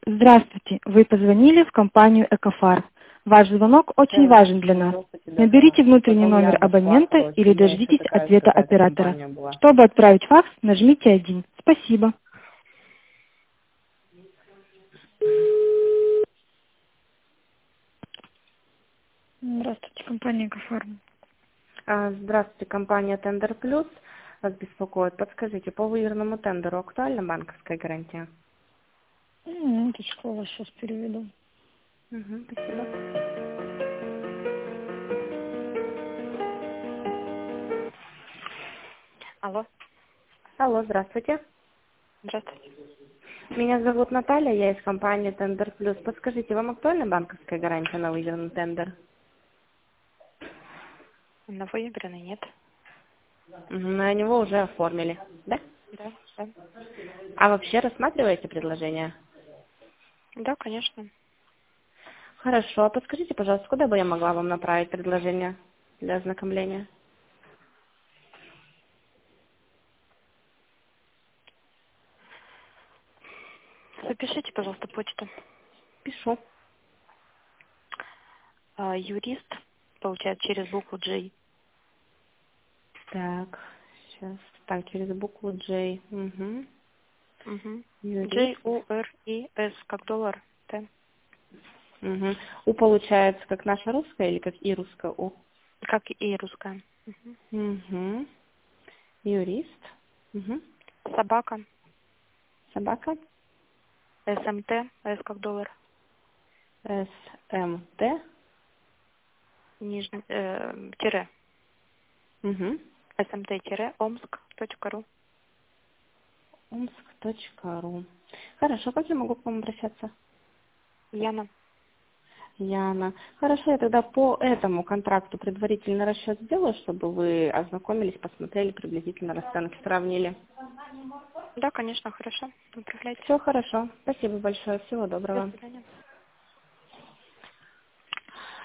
Здравствуйте, вы позвонили в компанию «Экофар». Ваш звонок очень важен для нас. Наберите внутренний номер абонента или дождитесь ответа оператора. Чтобы отправить факс, нажмите 1. Спасибо. Здравствуйте, компания «Экофар». Здравствуйте, компания Тендер Плюс вас беспокоит. Подскажите, по выигранному тендеру актуальна банковская гарантия? Минуточку, я вас сейчас переведу. Спасибо. Алло, Алло, здравствуйте. здравствуйте. Меня зовут Наталья, я из компании Тендер Плюс. Подскажите, вам актуальна банковская гарантия на выигранный тендер? На выигранный нет. На него уже оформили, да? Да, да. А вообще рассматриваете предложение? Да, конечно. Хорошо, а подскажите, пожалуйста, куда бы я могла вам направить предложение для ознакомления? Запишите, пожалуйста, почту. Пишу. Юрист, получается, через букву J. Так, сейчас. Так, через букву J. Угу. Юрист. J-U-R-I-S, как доллар. Т. У получается как наша русская или как и русская У? Как и русская. Юрист. Собака. Собака. СМТ, С как доллар. СМТ. Нижний, тире. СМТ-омск.ру. Омск.ру. Хорошо, как я могу к вам обращаться? Яна. Яна. Хорошо, я тогда по этому контракту предварительный расчет сделаю, чтобы вы ознакомились, посмотрели приблизительно расценки, сравнили. Да, конечно, хорошо. Отправляйте. Все хорошо. Спасибо большое. Всего До доброго. свидания.